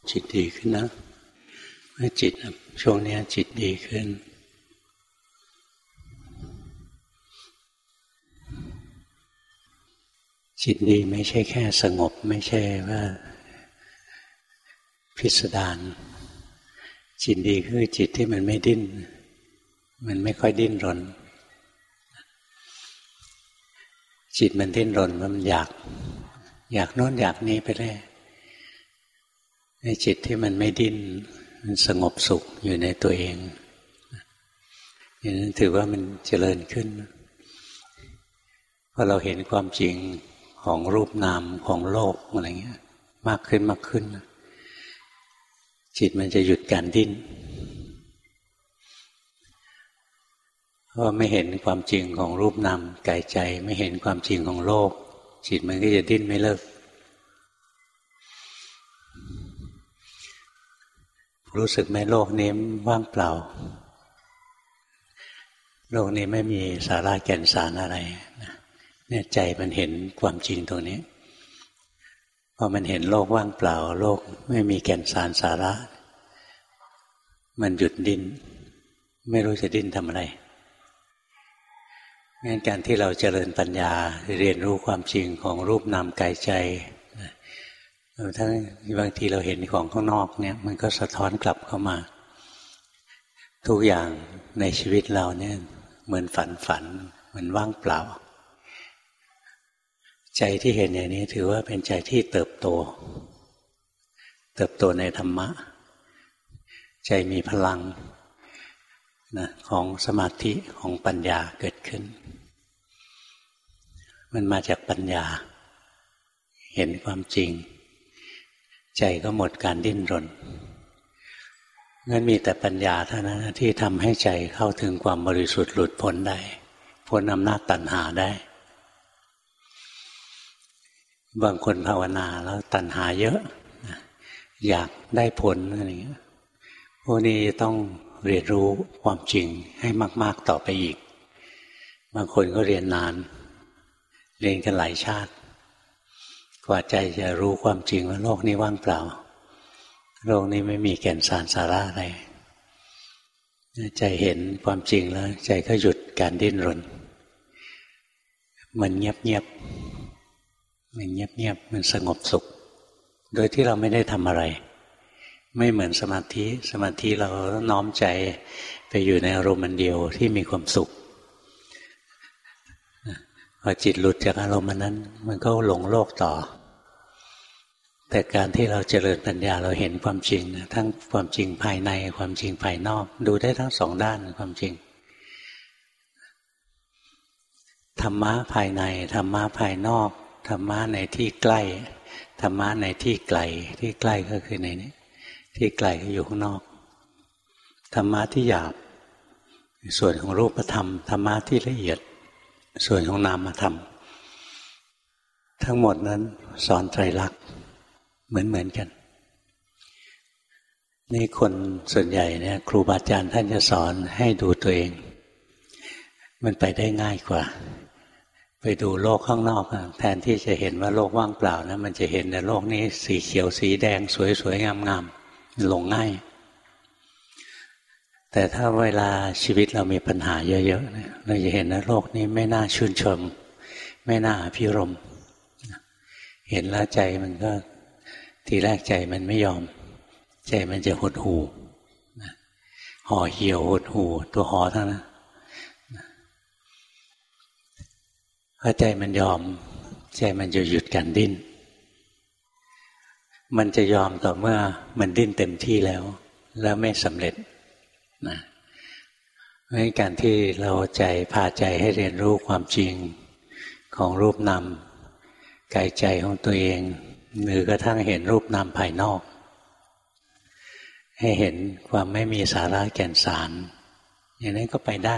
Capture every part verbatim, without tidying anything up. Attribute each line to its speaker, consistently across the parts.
Speaker 1: จิตดีขึ้นนะเมื่อจิตช่วงนี้จิตดีขึ้นจิตดีไม่ใช่แค่สงบไม่ใช่ว่าพิสดารจิตดีคือจิตที่มันไม่ดิ้นมันไม่ค่อยดิ้นรนจิตมันดิ้นรนมันอยากอยากโน้นอยากนี้ไปเลยในจิตที่มันไม่ดิ้นมันสงบสุขอยู่ในตัวเองอย่างนั้นถือว่ามันเจริญขึ้นพอเราเห็นความจริงของรูปนามของโลกอะไรเงี้ยมากขึ้นมากขึ้นจิตมันจะหยุดการดิ้นเพราะไม่เห็นความจริงของรูปนามกายใจไม่เห็นความจริงของโลกจิตมันก็จะดิ้นไม่เลิกรู้สึกไหมโลกนี้ว่างเปล่าโลกนี้ไม่มีสาระแก่นสารอะไรเนี่ยใจมันเห็นความจริงตรงนี้พอมันเห็นโลกว่างเปล่าโลกไม่มีแก่นสารสาระมันหยุดดิ้นไม่รู้จะดิ้นทำอะไรงั้นการที่เราเจริญปัญญาเรียนรู้ความจริงของรูปนามกายใจทั้งบางทีเราเห็นของข้างนอกเนี่ยมันก็สะท้อนกลับเข้ามาทุกอย่างในชีวิตเราเนี่ยเหมือนฝันฝันเหมือนว่างเปล่าใจที่เห็นอย่างนี้ถือว่าเป็นใจที่เติบโตเติบโตในธรรมะใจมีพลังนะของสมาธิของปัญญาเกิดขึ้นมันมาจากปัญญาเห็นความจริงใจก็หมดการดิ้นรนงั้นมีแต่ปัญญาเท่านั้นที่ทำให้ใจเข้าถึงความบริสุทธิ์หลุดพ้นได้พ้นอำนาจตัณหาได้บางคนภาวนาแล้วตัณหาเยอะอยากได้ผลอะไรอย่างเงี้ยพวกนี้ต้องเรียนรู้ความจริงให้มากๆต่อไปอีกบางคนก็เรียนนานเรียนกันหลายชาติกว่าใจจะรู้ความจริงว่าโลกนี้ว่างเปล่าโลกนี้ไม่มีแก่นสารสาระอะไรใจเห็นความจริงแล้วใจก็หยุดการดิ้นรนมันเงียบๆมันเงียบๆมันสงบสุขโดยที่เราไม่ได้ทำอะไรไม่เหมือนสมาธิสมาธิเราน้อมใจไปอยู่ในอารมณ์อันเดียวที่มีความสุขพอจิตหลุดจากอารมณ์นั้นมันก็หลงโลกต่อแต่การที่เราเจริญปัญญาเราเห็นความจริงนะทั้งความจริงภายในความจริงภายนอกดูได้ทั้งสองด้านความจริงธรรมะภายในธรรมะภายนอกธรรมะในที่ใกล้ธรรมะในที่ไกลที่ใกล้ก็คือในนี้ที่ไกลก็อยู่ข้างนอกธรรมะที่หยาบส่วนของรูปธรรมธรรมะที่ละเอียดส่วนของนามธรรมทั้งหมดนั้นสอนไตรลักษณ์เหมือนเหมือนกันนี่คนส่วนใหญ่เนี่ยครูบาอาจารย์ท่านจะสอนให้ดูตัวเองมันไปได้ง่ายกว่าไปดูโลกข้างนอกแทนที่จะเห็นว่าโลกว่างเปล่านะมันจะเห็นแต่โลกนี้สีเขียวสีแดงสวยๆงามๆหลงง่ายแต่ถ้าเวลาชีวิตเรามีปัญหาเยอะๆเนี่ยเราจะเห็นว่าโลกนี้ไม่น่าชื่นชมไม่น่าอภิรมย์เห็นแล้วใจมันก็ทีแรกใจมันไม่ยอมใจมันจะหดหู่ห่อเหี่ยวหดหู่ตัวห่อทั้งนั้นพอใจมันยอมใจมันจะหยุดการดิ้นมันจะยอมต่อเมื่อมันดิ้นเต็มที่แล้วแล้วไม่สำเร็จนะเพราะการที่เราใจพาใจให้เรียนรู้ความจริงของรูปนามกายใจของตัวเองหรือกระทั่งเห็นรูปนามภายนอกให้เห็นความไม่มีสาระแก่นสารอย่างนั้นก็ไปได้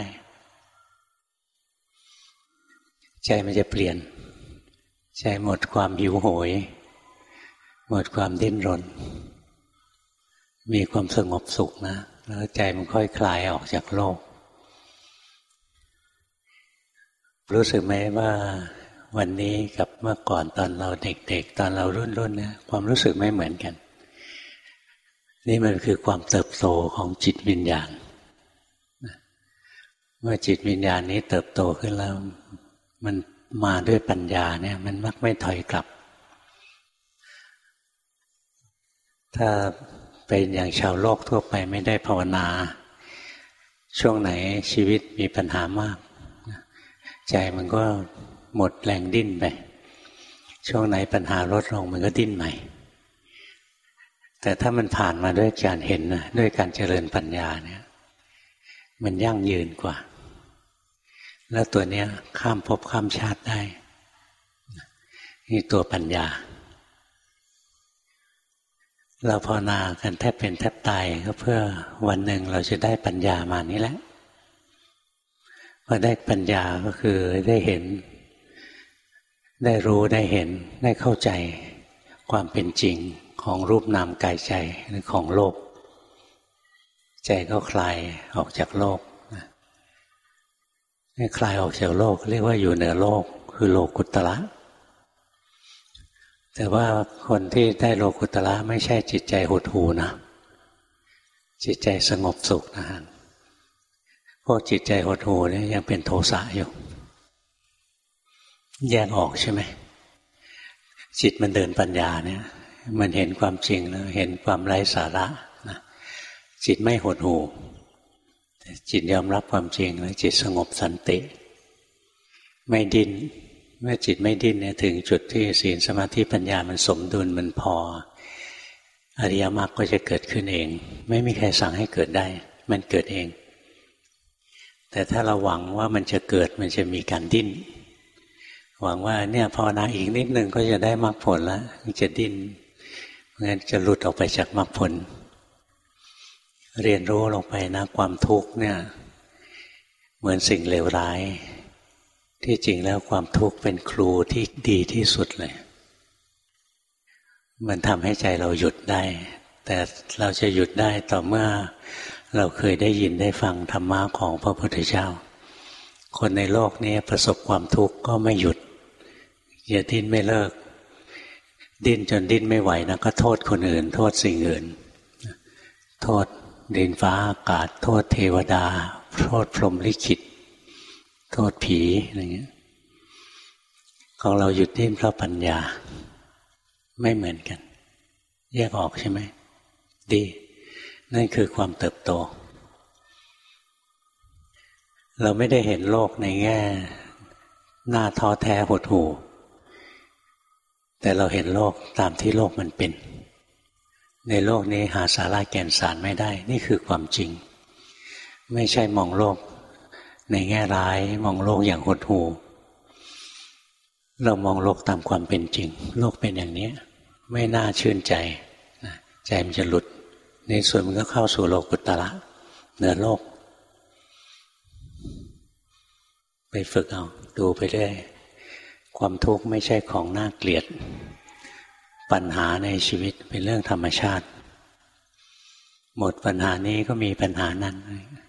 Speaker 1: ใจมันจะเปลี่ยนใจหมดความหิวโหยหมดความดิ้นรนมีความสงบสุขนะแล้วใจมันค่อยคลายออกจากโลกรู้สึกไหมว่าวันนี้กับเมื่อก่อนตอนเราเด็กๆตอนเรารุ่นๆเนี่ยความรู้สึกไม่เหมือนกันนี่มันคือความเติบโตของจิตวิญญาณเมื่อจิตวิญญาณนี้เติบโตขึ้นแล้วมันมาด้วยปัญญาเนี่ยมันมักไม่ถอยกลับถ้าเป็นอย่างชาวโลกทั่วไปไม่ได้ภาวนาช่วงไหนชีวิตมีปัญหามากใจมันก็หมดแรงดิ้นไปช่วงไหนปัญหาลดลงมันก็ดิ้นใหม่แต่ถ้ามันผ่านมาด้วยการเห็นนะด้วยการเจริญปัญญาเนี่ยมันยั่งยืนกว่าแล้วตัวเนี้ยข้ามภพข้ามชาติได้นี่ตัวปัญญาเราภาวนากันแทบเป็นแทบตายก็เพื่อวันหนึ่งเราจะได้ปัญญามานี่แหละพอได้ปัญญาก็คือได้เห็นได้รู้ได้เห็นได้เข้าใจความเป็นจริงของรูปนามกายใจหรือของโลกใจก็คลายออกจากโลกให้คลายออกจากโลกเรียกว่าอยู่เหนือโลกคือโลกุตระแต่ว่าคนที่ได้โลกุตระไม่ใช่จิตใจหดหู่นะจิตใจสงบสุขนะฮะพวกจิตใจหดหู่เนี่ยยังเป็นโทสะอยู่แยกออกใช่ไหมจิตมันเดินปัญญาเนี่ยมันเห็นความจริงแล้วเห็นความไร้สาระนะจิตไม่หดหู่จิตยอมรับความจริงแล้วจิตสงบสันติไม่ดิ้นเมื่อจิตไม่ดิ้นเนี่ยถึงจุดที่ศีลสมาธิปัญญามันสมดุลมันพออริยมรรคก็จะเกิดขึ้นเองไม่มีใครสั่งให้เกิดได้มันเกิดเองแต่ถ้าเราหวังว่ามันจะเกิดมันจะมีการดิ้นหวังว่าเนี่ยภาวนาอีกนิดนึงก็จะได้มรรคผลแล้วมันจะดิ้นงั้นจะหลุดออกไปจากมรรคผลเรียนรู้ลงไปนะความทุกข์เนี่ยเหมือนสิ่งเลวร้ายที่จริงแล้วความทุกข์เป็นครูที่ดีที่สุดเลยมันทำให้ใจเราหยุดได้แต่เราจะหยุดได้ต่อเมื่อเราเคยได้ยินได้ฟังธรรมะของพระพุทธเจ้าคนในโลกนี้ประสบความทุกข์ก็ไม่หยุดอย่าดิ้นไม่เลิกดิ้นจนดิ้นไม่ไหวนะก็โทษคนอื่นโทษสิ่งอื่นโทษดินฟ้าอากาศโทษเทวดาโทษพรหมลิขิตโทษผีอะไรเงี้ยของเราหยุดดิ้นเพราะปัญญาไม่เหมือนกันแยกออกใช่ไหมดีนั่นคือความเติบโตเราไม่ได้เห็นโลกในแง่หน้าท้อแท้หดหู่แต่เราเห็นโลกตามที่โลกมันเป็นในโลกนี้หาสาระแก่นสารไม่ได้นี่คือความจริงไม่ใช่มองโลกในแง่ร้ายมองโลกอย่างหดหู่เรามองโลกตามความเป็นจริงโลกเป็นอย่างนี้ไม่น่าชื่นใจใจมันจะหลุดในส่วนมันก็เข้าสู่โลกุตระเหนือโลกไปฝึกเอาดูไปเรื่อยความทุกข์ไม่ใช่ของน่าเกลียดปัญหาในชีวิตเป็นเรื่องธรรมชาติหมดปัญหานี้ก็มีปัญหานั้น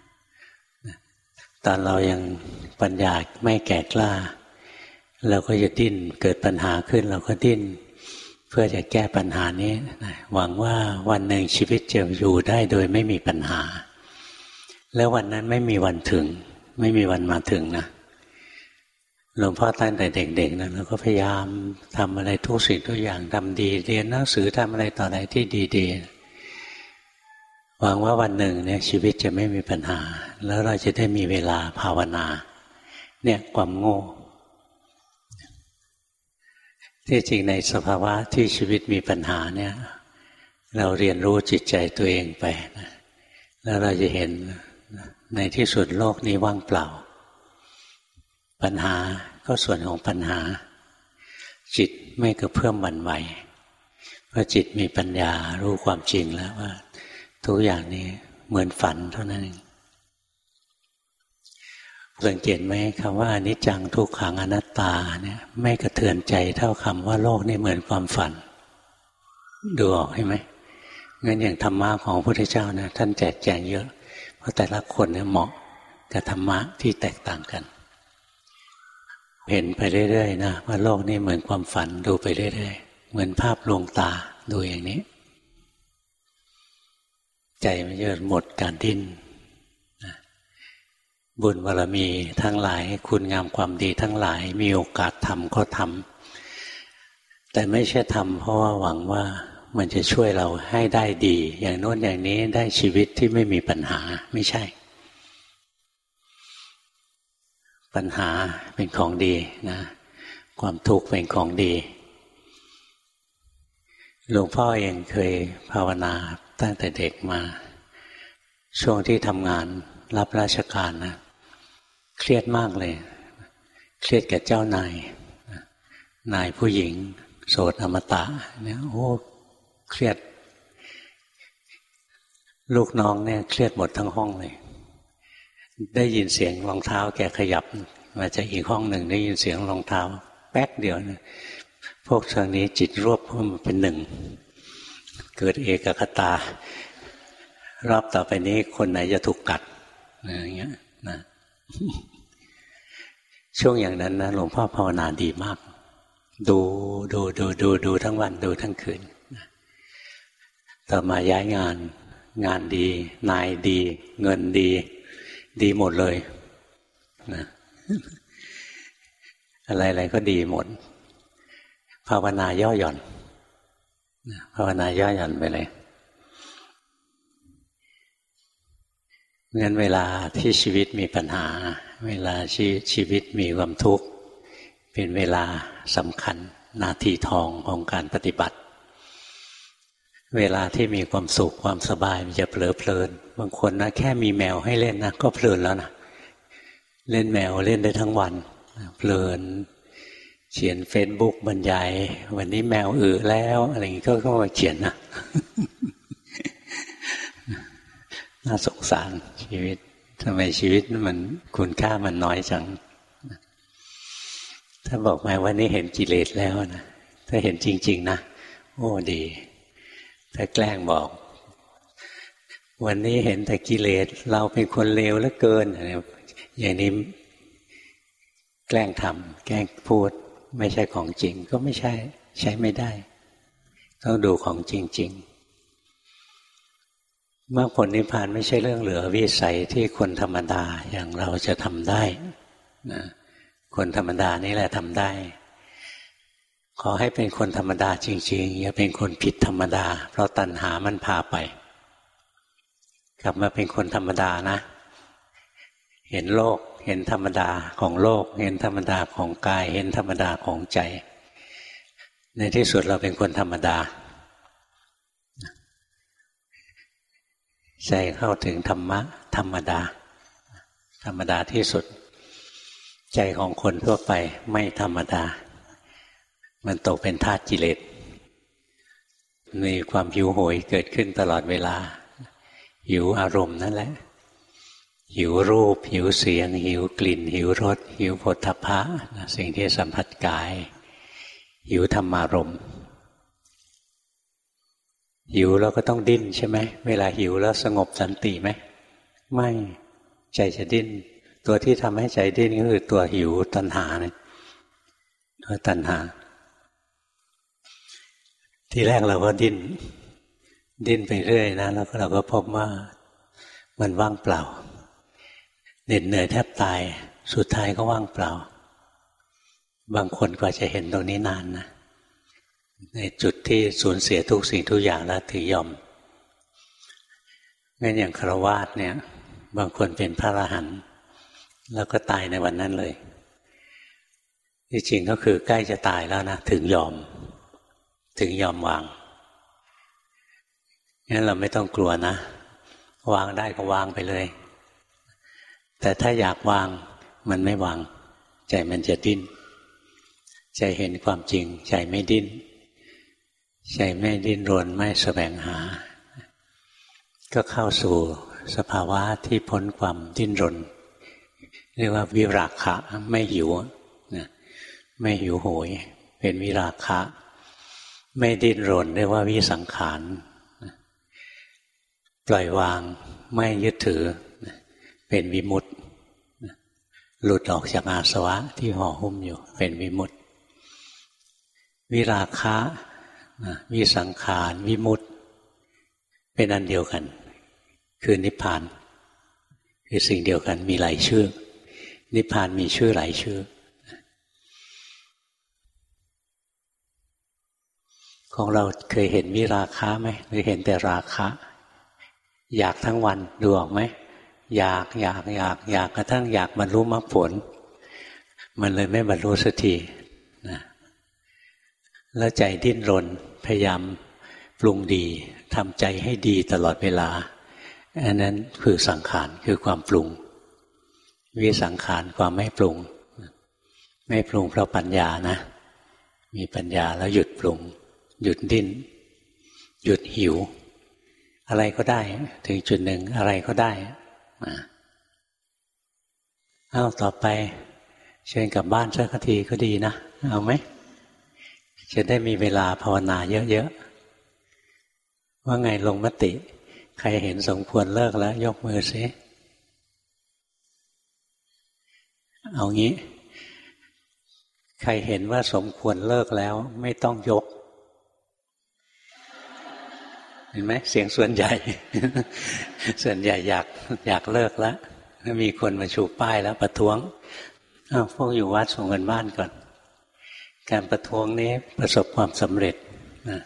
Speaker 1: ตอนเรายังปัญญาไม่แก่กล้าเราก็จะดิ้นเกิดปัญหาขึ้นเราก็ดิ้นเพื่อจะแก้ปัญหานี้หวังว่าวันหนึ่งชีวิตจะอยู่ได้โดยไม่มีปัญหาแล้ววันนั้นไม่มีวันถึงไม่มีวันมาถึงนะหลวงพ่อตั้งแต่เด็กๆนะเราก็พยายามทำอะไรทุกสิ่งทุกอย่างทำดีเรียนหนังสือทำอะไรต่ออะไรที่ดีๆหวังว่าวันหนึ่งเนี่ยชีวิตจะไม่มีปัญหาแล้วเราจะได้มีเวลาภาวนาเนี่ยความโง่ที่จริงในสภาวะที่ชีวิตมีปัญหาเนี่ยเราเรียนรู้จิตใจตัวเองไปนะแล้วเราจะเห็นในที่สุดโลกนี้ว่างเปล่าปัญหาก็ส่วนของปัญหาจิตไม่กระเพื่อมหวั่นไหวเพราะจิตมีปัญญารู้ความจริงแล้วว่าทุกอย่างนี้เหมือนฝันเท่านั้นเองสังเกตไหมคำว่าอนิจจังทุกขังอนัตตาเนี่ยไม่กระเทือนใจเท่าคำว่าโลกนี่เหมือนความฝันดูออกใช่ไหมงั้นอย่างธรรมะของพระพุทธเจ้านะท่านแจกแจงเยอะเพราะแต่ละคนเนี่ยเหมาะกับธรรมะที่แตกต่างกันเห็นไปเรื่อยๆนะว่าโลกนี่เหมือนความฝันดูไปเรื่อยๆเหมือนภาพลวงตาดูอย่างนี้ใจมันจะหมดการดิ้นบุญบารมีทั้งหลายคุณงามความดีทั้งหลายมีโอกาสทำก็ทำแต่ไม่ใช่ทำเพราะว่าหวังว่ามันจะช่วยเราให้ได้ดีอย่างโน้นอย่างนี้ได้ชีวิตที่ไม่มีปัญหาไม่ใช่ปัญหาเป็นของดีนะความทุกข์เป็นของดีหลวงพ่อเองเคยภาวนาตั้งแต่เด็กมาช่วงที่ทำงานรับราชการนะเครียดมากเลยเครียดกับเจ้านายนายผู้หญิงโสดอมตะเนี่ยโอ้เครียดลูกน้องเนี่ยเครียดหมดทั้งห้องเลยได้ยินเสียงรองเท้าแกขยับมาจากอีกห้องหนึ่งได้ยินเสียงรองเท้าแป๊กเดียวเนี่ยพวกทางนี้จิตรวบเข้ามาเป็นหนึ่งเกิดเอกคตารอบต่อไปนี้คนไหนจะถูกกัดอย่างเงี้ยนะช่วงอย่างนั้นนะหลวงพ่อภาวนาดีมากดูดูดูดูดูทั้งวันดูทั้งคืนต่อมาย้ายงานงานดีนายดีเงินดีดีหมดเลยนะอะไรๆก็ดีหมดภาวนาย่อหย่อนภาวนาย่อหย่อนไปเลยงั้นเวลาที่ชีวิตมีปัญหาเวลาที่ชีวิตมีความทุกข์เป็นเวลาสำคัญนาทีทองของการปฏิบัติเวลาที่มีความสุขความสบายมันจะเผลอเพลินบางคนนะแค่มีแมวให้เล่นนะก็เพลินแล้วนะเล่นแมวเล่นได้ทั้งวันเพลินเขียนเฟซบุ๊กบรรยายวันนี้แมวอึแล้วอะไรอย่างนี้ก็ก็มาเขียนนะ น่าสงสารชีวิตทำไมชีวิตมันคุณค่ามันน้อยจังถ้าบอกมาวันนี้เห็นกิเลสแล้วนะถ้าเห็นจริงๆนะโอ้ดีถ้าแกล้งบอกวันนี้เห็นแต่กิเลสเราเป็นคนเลวเหลือเกินอย่างนี้แกล้งทำแกล้งพูดไม่ใช่ของจริงก็ไม่ใช่ใช้ไม่ได้ต้องดูของจริงๆมรรคผลนิพพานไม่ใช่เรื่องเหลือวิสัยที่คนธรรมดาอย่างเราจะทำได้นะคนธรรมดานี่แหละทำได้ขอให้เป็นคนธรรมดาจริงๆอย่าเป็นคนผิดธรรมดาเพราะตัณหามันพาไปกลับมาเป็นคนธรรมดานะเห็นโลกเห็นธรรมดาของโลกเห็นธรรมดาของกายเห็นธรรมดาของใจในที่สุดเราเป็นคนธรรมดาใจเข้าถึงธรรมะธรรมดาธรรมดาที่สุดใจของคนทั่วไปไม่ธรรมดามันตกเป็นธาตุกิเลสมีความหิวโหยเกิดขึ้นตลอดเวลาหิวอารมณ์นั่นแหละหิวรูปหิวเสียงหิวกลิ่นหิวรสหิวโผฏฐัพพะสิ่งที่สัมผัสกายหิวธรรมารมณ์หิวแล้วก็ต้องดิ้นใช่ไหมเวลาหิวแล้วสงบสันติไหมไม่ใจจะดิ้นตัวที่ทำให้ใจดิ้นก็คือตัวหิวตัณหาเนี่ยตัวตัณหาที่แรกเราก็ดิ้นดิ้นไปเรื่อยนะแล้วเราก็พบว่ามันว่างเปล่าเหน็ดเหนื่อยแทบตายสุดท้ายก็ว่างเปล่าบางคนก็จะเห็นตรงนี้นานนะในจุดที่สูญเสียทุกสิ่งทุกอย่างแล้วถึงยอมงั้นอย่างฆราวาสเนี่ยบางคนเป็นพระอรหันต์แล้วก็ตายในวันนั้นเลยที่จริงก็คือใกล้จะตายแล้วนะถึงยอมถึงยอมวางงั้นเราไม่ต้องกลัวนะวางได้ก็วางไปเลยแต่ถ้าอยากวางมันไม่วางใจมันจะดิ้นใจเห็นความจริงใจไม่ดิ้นใจไม่ดิ้นรนไม่แสวงหาก็เข้าสู่สภาวะที่พ้นความดิ้นรนเรียกว่าวิราคะไม่หิวนะไม่หิวโหยเป็นวิราคะไม่ดิ้นรนเรียกว่าวิสังขารปล่อยวางไม่ยึดถือเป็นวิมุตติหลุดออกจากอาสวะที่ห่อหุ้มอยู่เป็นวิมุตติวิราคะวิสังขารวิมุตติเป็นอันเดียวกันคือนิพพานคือสิ่งเดียวกันมีหลายชื่อนิพพานมีชื่อหลายชื่อของเราเคยเห็นวิราคะไหมหรือเห็นแต่ราคะอยากทั้งวันดูออกไหมอยากอยากอยากอยากกระทั่งอยากบรรลุมรรคผลมันเลยไม่บรรลุสักทีนะแล้วใจดิ้นรนพยายามปรุงดีทำใจให้ดีตลอดเวลาอันนั้นคือสังขารคือความปรุงวิสังขารความไม่ปรุงไม่ปรุงเพราะปัญญานะมีปัญญาแล้วหยุดปรุงหยุดดิ้นหยุดหิวอะไรก็ได้ถึงจุดหนึ่งอะไรก็ได้เอาต่อไปเชิญกลับบ้านสักทีก็ดีนะเอาไหมจะได้มีเวลาภาวนาเยอะๆว่าไงลงมติใครเห็นสมควรเลิกแล้วยกมือสิเอางี้ใครเห็นว่าสมควรเลิกแล้วไม่ต้องยกเห็นไหมเสียงส่วนใหญ่ ส่วนใหญ่อยากอยากเลิกแล้วมีคนมาชูป้ายแล้วประท้วงอ้าวพวกอยู่วัดส่งกันบ้านก่อนการประท้วงนี้ประสบความสำเร็จนะ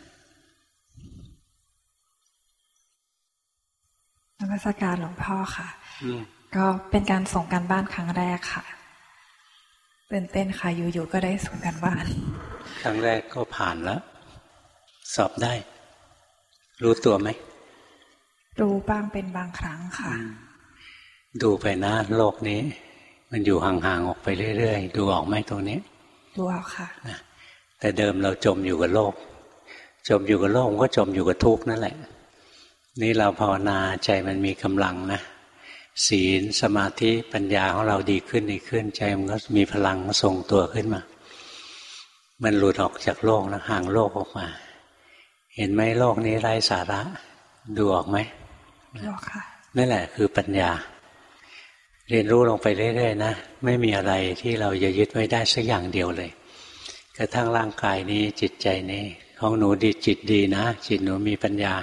Speaker 2: นมัสการหลวงพ่อค่ะก็เป็นการส่งการบ้านครั้งแรกค่ะตื่นเต้นค่ะอยู่ๆก็ได้ส่งการบ้าน
Speaker 1: ครั้งแรกก็ผ่านแล้วสอบได้รู้ตัวไหม
Speaker 2: รู้บ้างเป็นบางครั้งค่ะ
Speaker 1: ดูไปนะโลกนี้มันอยู่ห่างๆออกไปเรื่อยๆดูออกไหมตรงนี้
Speaker 2: ดูออกค่ะ
Speaker 1: แต่เดิมเราจมอยู่กับโลกจมอยู่กับโลกก็จมอยู่กับทุกข์นั่นแหละนี่เราภาวนาใจมันมีกำลังนะศีลสมาธิปัญญาของเราดีขึ้นดีขึ้นใจมันก็มีพลังทรงตัวขึ้นมามันหลุดออกจากโลกนะห่างโลกออกมาเห็นไหมโลกนี้ไร้สาระดูออกไหม
Speaker 2: ดูออกค่ะ
Speaker 1: นั่นแหละคือปัญญาเรียนรู้ลงไปเรื่อยๆนะไม่มีอะไรที่เราจะยึดไว้ได้สักอย่างเดียวเลยกระทั่งร่างกายนี้จิตใจนี้ของหนูดีจิตดีนะจิตหนูมีปัญญา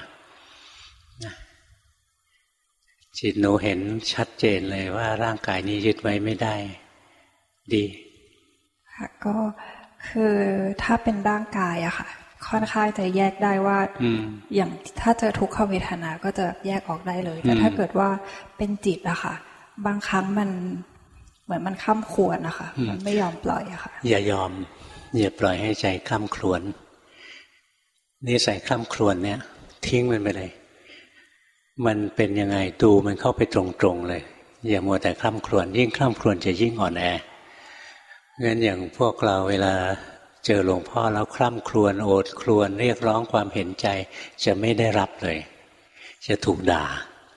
Speaker 1: จิตหนูเห็นชัดเจนเลยว่าร่างกายนี้ยึดไว้ไม่ได้ดี
Speaker 2: ค่ะก็คือถ้าเป็นร่างกายอะค่ะค่อนข้างจะแยกได้ว่าอย่างถ้าเจอทุกขเวทนาก็จะแยกออกได้เลยแต่ถ้าเกิดว่าเป็นจิตอะค่ะบางครั้งมันเหมือนมันข้ามควรนะคะมันไม่ยอมปล่อยอะค่ะ
Speaker 1: อย่ายอมอย่าปล่อยให้ใจข้ามครวนนิสัยข้ามครวนเนี่ยทิ้งมันไปเลยมันเป็นยังไงดูมันเข้าไปตรงๆเลยอย่ามัวแต่ข้ามครวนยิ่งข้ามครวนจะยิ่งอ่อนแองั้นอย่างพวกเราเวลาเจอหลวงพ่อแล้วคร่ำครวญโอดครวญเรียกร้องความเห็นใจจะไม่ได้รับเลยจะถูกด่า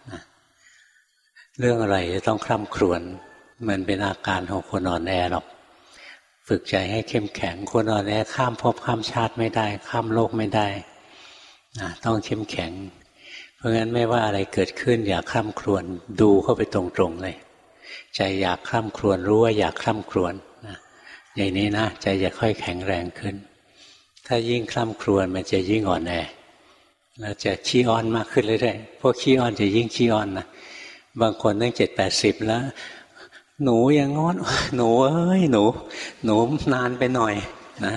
Speaker 1: เรื่องอะไรจะต้องคร่ำครวญมันเป็นอาการของคนอ่อนแอหรอกฝึกใจให้เข้มแข็งคนอ่อนแอข้ามภพข้ามชาติไม่ได้ข้ามโลกไม่ได้ต้องเข้มแข็งเพราะงั้นไม่ว่าอะไรเกิดขึ้นอย่าคร่ำครวญดูเข้าไปตรงๆเลยใจอยากคร่ำครวญรู้ว่าอยากคร่ำครวญอย่างนี้นะใจจะค่อยแข็งแรงขึ้นถ้ายิ่งคร่ำครวญมันจะยิ่งอ่อนแอแล้วจะขี้อ้อนมากขึ้นเรื่อยๆพวกขี้อ้อนจะยิ่งขี้อ้อนนะบางคนตั้งเจ็ดแปดสิบแล้วหนูยังงอนหนูเอ้ยหนูหนูนานไปหน่อยนะ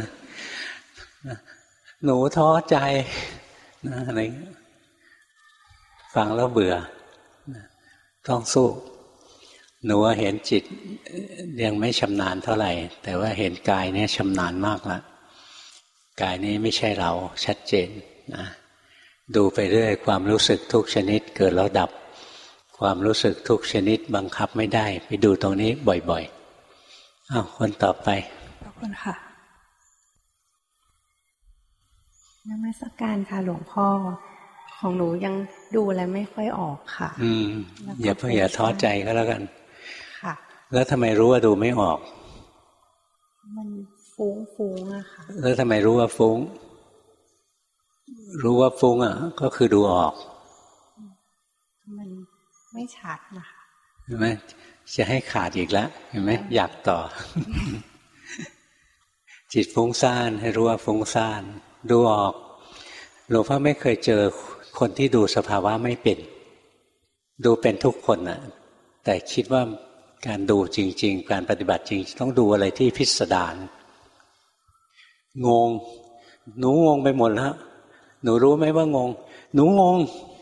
Speaker 1: หนูท้อใจนะอะไรฟังแล้วเบื่อต้องสู้หนูเห็นจิตยังไม่ชำนาญเท่าไหร่แต่ว่าเห็นกายเนี่ยชำนาญมากแล้วกายนี้ไม่ใช่เราชัดเจนนะดูไปเรื่อยความรู้สึกทุกชนิดเกิดแล้วดับความรู้สึกทุกชนิดบังคับไม่ได้ไปดูตรงนี้บ่อยๆอ้าวคนต่อไป
Speaker 2: ขอบคุณค่ะ
Speaker 3: นมัสการค่ะหลวงพ่อของหนูยังดูอะไรไม่ค่อยออกค่ะ
Speaker 1: อืมอย่าเพิ่งอย่าท้อใจก็แล้วกันค่ะแล้วทำไมรู้ว่าดูไม่ออก
Speaker 3: มันฟุ้งฟุ้งอะค่ะ
Speaker 1: แล้วทำไมรู้ว่าฟุ้งรู้ว่าฟุ้งอ่ะก็คือดูออก
Speaker 3: มันไม่ชัดนะคะ
Speaker 1: เห็นไหมจะให้ขาดอีกแล้วเห็นไหมอยากต่อ จิตฟุ้งซ่านให้รู้ว่าฟุ้งซ่านดูออกหลวงพ่อไม่เคยเจอคนที่ดูสภาวะไม่เป็นดูเป็นทุกคนน่ะแต่คิดว่าการดูจริงๆการปฏิบัติจริงต้องดูอะไรที่พิสดารงงหนูงงไปหมดแล้วหนูรู้ไหมว่างงหนูงง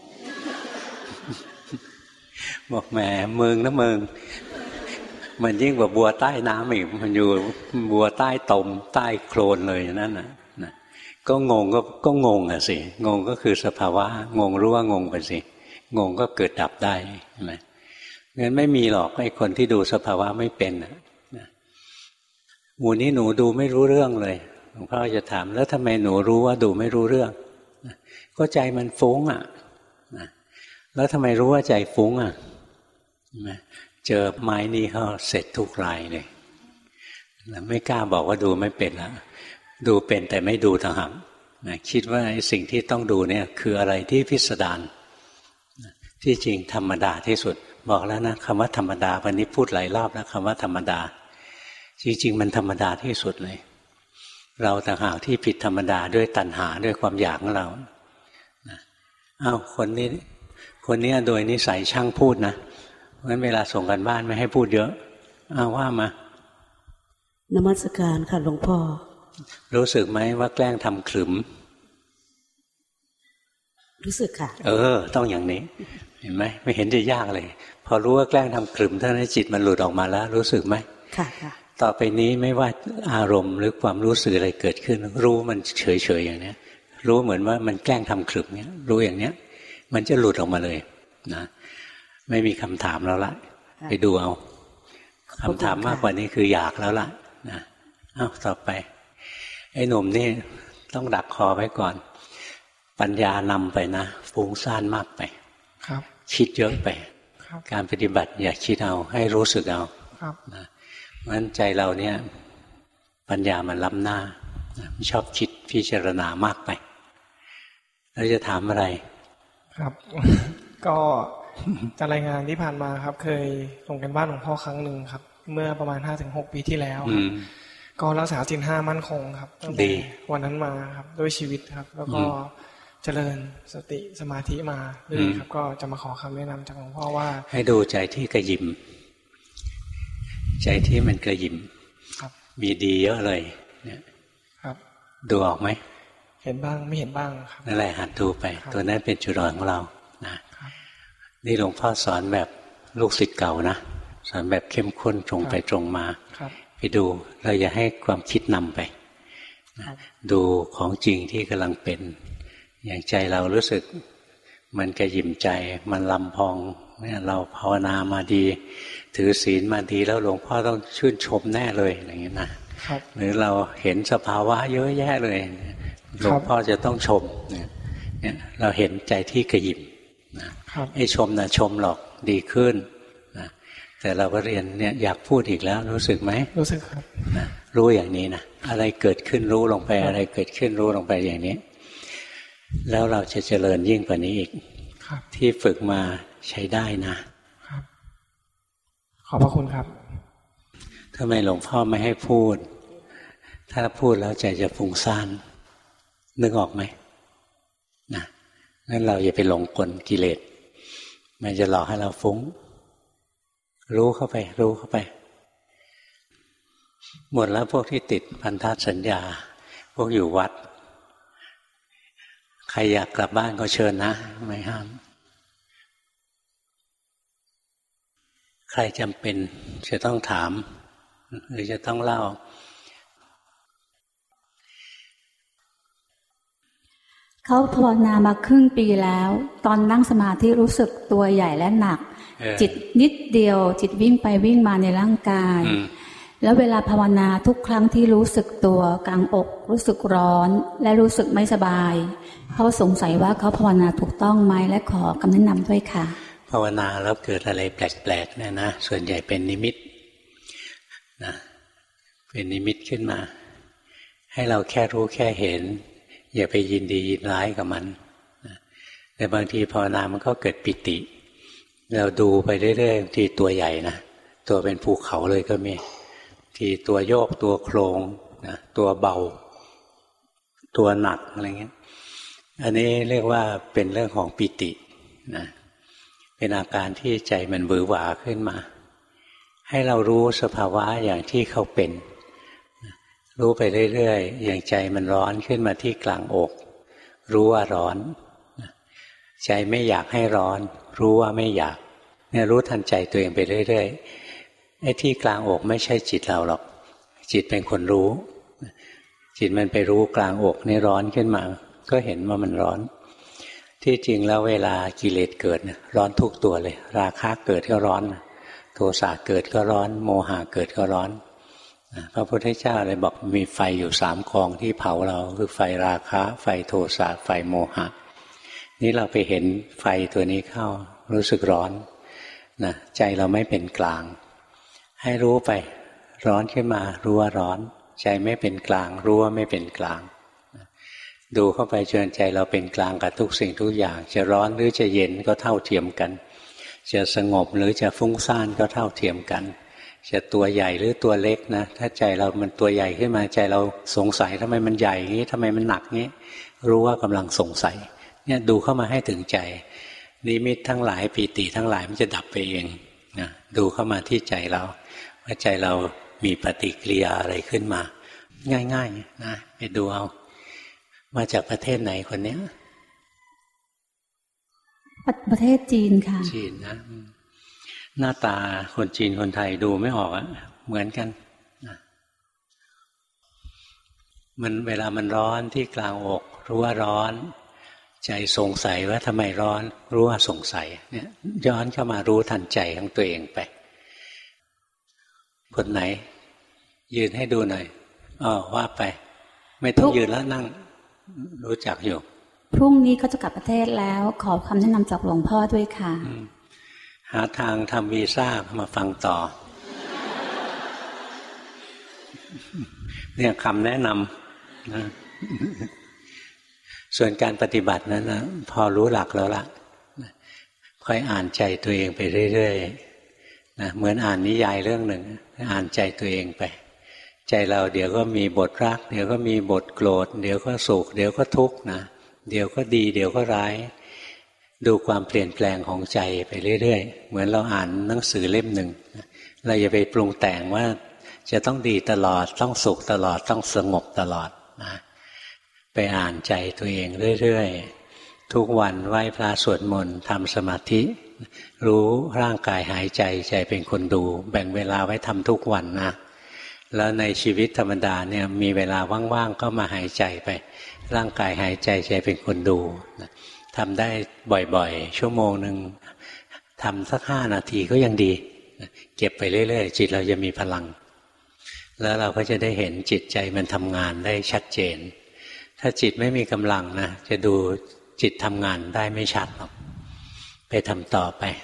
Speaker 1: บอกแหมมึงนะมึงมันยิ่งกว่าบัวใต้น้ำอีกมันอยู่บัวใต้ตมใต้โคลนเลยนั่นน่ะนะก็งงก็ก็งงอ่ะสิงงก็คือสภาวะงงรู้ว่างงไปสิงงก็เกิดดับได้ใช่ไหมงั้นไม่มีหรอกไอ้คนที่ดูสภาวะไม่เป็นนะหมู่นี้หนูดูไม่รู้เรื่องเลยหลวงพ่อจะถามแล้วทำไมหนูรู้ว่าดูไม่รู้เรื่องก็ใจมันฟุ้งอ่ะแล้วทำไมรู้ว่าใจฟุ้งอ่ะเจอไม้นี่เขาเสร็จทุกรายเลยไม่กล้าบอกว่าดูไม่เป็นแล้วดูเป็นแต่ไม่ดูต่างหากคิดว่าไอ้สิ่งที่ต้องดูเนี่ยคืออะไรที่พิสดารที่จริงธรรมดาที่สุดบอกแล้วนะคำว่าธรรมดาวันนี้พูดหลายรอบแล้วคำว่าธรรมดาจริงๆมันธรรมดาที่สุดเลยเราต่างหากที่ผิดธรรมดาด้วยตัณหาด้วยความอยากของเราอ้าวคนนี้คนนี้โดยนิสัยช่างพูดนะเพราะฉะนั้นเวลาส่งกันบ้านไม่ให้พูดเยอะอ้าวว่ามาน
Speaker 4: มัสการค่ะหลวงพ่อ
Speaker 1: รู้สึกไหมว่าแกล้งทำขรึม
Speaker 4: รู้สึกค่ะ
Speaker 1: เออต้องอย่างนี้เห็นไหมไม่เห็นจะยากเลยพอรู้ว่าแกล้งทำขรึมเท่านั้นจิตมันหลุดออกมาแล้วรู้สึกไหม
Speaker 4: ค่ะค่ะ
Speaker 1: ต่อไปนี้ไม่ว่าอารมณ์หรือความรู้สึกอะไรเกิดขึ้นรู้มันเฉยๆอย่างนี้รู้เหมือนว่ามันแกล้งทำขรึมเนี้ยรู้อย่างเนี้ยมันจะหลุดออกมาเลยนะไม่มีคำถามแล้วล่ะไปดูเอาคำถามมากกว่านี้คืออยากแล้วล่ะนะอ้าวต่อไปไอ้หนุ่มนี่ต้องดักคอไว้ก่อนปัญญานำไปนะฟุ้งซ่านมากไป
Speaker 5: ครับ
Speaker 1: คิดเยอะไปการปฏิบัติอย่าคิดเอาให้รู้สึกเอานะเพราะฉะนั้นใจเราเนี่ยปัญญามันล้ำหน้าไม่ชอบคิดพิจารณามากไปแล้วจะถามอะไร
Speaker 5: ครับก็จะรายงานที่ผ่านมาครับเคยส่งกันบ้านหลวงพ่อครั้งหนึ่งครับเมื่อประมาณ ห้าถึงหก ปีที่แล้วก็รักษาศีลห้ามั่นคงครับตั้งแต่วันนั้นมาครับด้วยชีวิตครับแล้วก็เจริญสติสมาธิมาเรื่อยครับก็จะมาขอคำแนะนำจากหลวงพ่อว่า
Speaker 1: ให้ดูใจที่กระยิมใจที่มันกระยิมมีดีเยอะเลยเนี่ย
Speaker 5: ครับ
Speaker 1: ดูออกไหม
Speaker 5: เห็นบ้างไม่เห็นบ้างครับ
Speaker 1: นั่นแหละหัดดูไปตัวนั้นเป็นจุดอ่อนของเรานะนี่หลวงพ่อสอนแบบลูกศิษย์เก่านะสอนแบบเข้มข้นตรงไปตรงมาไปดูเราอย่าให้ความคิดนำไปดูของจริงที่กำลังเป็นอย่างใจเรารู้สึกมันกระยิมใจมันลำพองเนี่ยเราภาวนามาดีถือศีลมาดีแล้วหลวงพ่อต้องชื่นชมแน่เลยอย่างนี้นะหรือเราเห็นสภาวะเยอะแยะเลยหลวงพ่อจะต้องชมเนี่ยเราเห็นใจที่กระยิมนะไอ้ชมนะชมหรอกดีขึ้นนะแต่เราก็เรียนเนี่ยอยากพูดอีกแล้วรู้สึกไหม
Speaker 5: รู้สึกครับ
Speaker 1: นะรู้อย่างนี้นะอะไรเกิดขึ้นรู้ลงไปอะไรเกิดขึ้นรู้ลงไปอย่างนี้แล้วเราจะเจริญยิ่งกว่านี้อีกที่ฝึกมาใช้ได้นะครับ
Speaker 5: ขอบพระคุณครับ
Speaker 1: ทำไมหลวงพ่อไม่ให้พูดถ้าพูดแล้วใจจะฟุ้งซ่านนึกออกไหมนะงั้นเราอย่าไปหลงกลกิเลสมันจะหลอกให้เราฟุ้งรู้เข้าไปรู้เข้าไปหมดแล้วพวกที่ติดพันธสัญญาพวกอยู่วัดใครอยากกลับบ้านก็เชิญนะไม่ห้ามใครจำเป็นจะต้องถามหรือจะต้องเล่า
Speaker 6: เขาภาวนามาครึ่งปีแล้วตอนนั่งสมาธิรู้สึกตัวใหญ่และหนักจิตนิดเดียวจิตวิ่งไปวิ่งมาในร่างกายแล้วเวลาภาวนาทุกครั้งที่รู้สึกตัวกลางอกรู้สึกร้อนและรู้สึกไม่สบายเขาสงสัยว่าเขาภาวนาถูกต้องไหมและขอคำแนะนำด้วยค่ะ
Speaker 1: ภาวนาแล้วเกิดอะไรแปลกๆเนี่ยนะส่วนใหญ่เป็นนิมิตนะเป็นนิมิตขึ้นมาให้เราแค่รู้แค่เห็นอย่าไปยินดียินร้ายกับมันนะแต่บางทีภาวนามันก็เกิดปิติเราดูไปเรื่อยๆทีตัวใหญ่นะตัวเป็นภูเขาเลยก็มีทีตัวโยกตัวโครงนะตัวเบาตัวหนักอะไรเงี้ยอันนี้เรียกว่าเป็นเรื่องของปิตินะเเป็นอาการที่ใจมันบือหวาขึ้นมาให้เรารู้สภาวะอย่างที่เขาเป็นรู้ไปเรื่อยๆอย่างใจมันร้อนขึ้นมาที่กลางอกรู้ว่าร้อนใจไม่อยากให้ร้อนรู้ว่าไม่อยากเนี่ยรู้ทันใจตัวเองไปเรื่อยๆไอ้ที่กลางอกไม่ใช่จิตเราหรอกจิตเป็นคนรู้จิตมันไปรู้กลางอกนี่ร้อนขึ้นมาก็เห็นว่ามันร้อนที่จริงแล้วเวลากิเลสเกิดร้อนทุกตัวเลยราคะเกิดก็ร้อนโทสะเกิดก็ร้อนโมหะเกิดก็ร้อนพระพุทธเจ้าเลยบอกมีไฟอยู่สามกองที่เผาเราคือไฟราคะไฟโทสะไฟโมหะนี่เราไปเห็นไฟตัวนี้เข้ารู้สึกร้อนนะใจเราไม่เป็นกลางให้รู้ไปร้อนขึ้นมารู้ว่าร้อนใจไม่เป็นกลางรู้ว่าไม่เป็นกลางดูเข้าไปจนใจเราเป็นกลางกับทุกสิ่งทุกอย่างจะร้อนหรือจะเย็นก็เท่าเทียมกันจะสงบหรือจะฟุ้งซ่านก็เท่าเทียมกันจะตัวใหญ่หรือตัวเล็กนะถ้าใจเรามันตัวใหญ่ขึ้นมาใจเราสงสัยทำไมมันใหญ่อย่างนี้ทำไมมันหนักงี้รู้ว่ากำลังสงสัยเนี่ยดูเข้ามาให้ถึงใจนิมิตทั้งหลายปีติทั้งหลายมันจะดับไปเองนะดูเข้ามาที่ใจเราว่าใจเรามีปฏิกิริยาอะไรขึ้นมาง่ายๆนะไปดูเอามาจากประเทศไหนคนเนี้ย
Speaker 6: ประเทศจีนค่ะ
Speaker 1: จีนนะหน้าตาคนจีนคนไทยดูไม่ออกอะเหมือนกันนะมันเวลามันร้อนที่กลางอกรู้ว่าร้อนใจสงสัยว่าทำไมร้อนรู้ว่าสงสัยเนี่ยย้อนเข้ามารู้ทันใจของตัวเองไปคนไหนยืนให้ดูหน่อยอ๋อว่าไปไม่ต้องยืนแล้วนั่งรู้จักอยู่
Speaker 6: พรุ่งนี้เขาจะกลับประเทศแล้วขอคำแนะนำจากหลวงพ่อด้วยค่ะ
Speaker 1: หาทางทำวีซ่ามาฟังต่อเนี่ยคำแนะนำนะส่วนการปฏิบัตินั้นนะพอรู้หลักแล้วล่ะค่อยอ่านใจตัวเองไปเรื่อยๆนะเหมือนอ่านนิยายเรื่องหนึ่งอ่านใจตัวเองไปใจเราเดี๋ยวก็มีบทรักเดี๋ยวก็มีบทโกรธเดี๋ยวก็สุขเดี๋ยวก็ทุกข์นะเดี๋ยวก็ดีเดี๋ยวก็ร้ายดูความเปลี่ยนแปลงของใจไปเรื่อยๆเหมือนเราอ่านหนังสือเล่มหนึ่งเราอย่าไปปรุงแต่งว่าจะต้องดีตลอดต้องสุขตลอดต้องสงบตลอดนะไปอ่านใจตัวเองเรื่อยๆทุกวันไหว้พระสวดมนต์ทำสมาธิรู้ร่างกายหายใจใจเป็นคนดูแบ่งเวลาไว้ทำทุกวันนะแล้วในชีวิตธรรมดาเนี่ยมีเวลาว่างๆก็มาหายใจไปร่างกายหายใจใจเป็นคนดูทำได้บ่อยๆชั่วโมงหนึ่งทำสักห้านาทีก็ยังดีเก็บไปเรื่อยๆจิตเราจะมีพลังแล้วเราก็จะได้เห็นจิตใจมันทำงานได้ชัดเจนถ้าจิตไม่มีกำลังนะจะดูจิตทำงานได้ไม่ชัดหรอกไปทำต่อไป